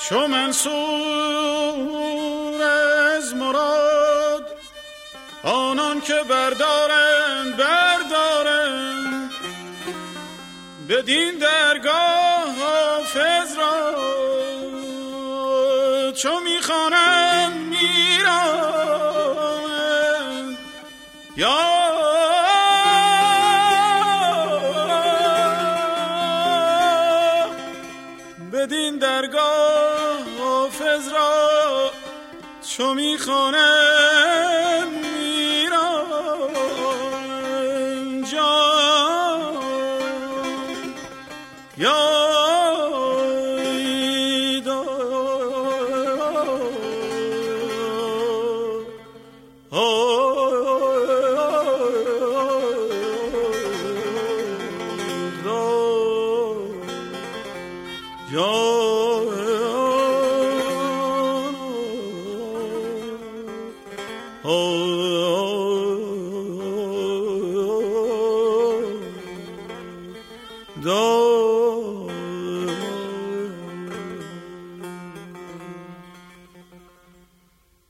چو منصور از مراد آنان که بردارند بدین درگاه حافظ را چو میخوانند میرند یا بدین درگاه حافظ را چو میخوانند میرند یا Oh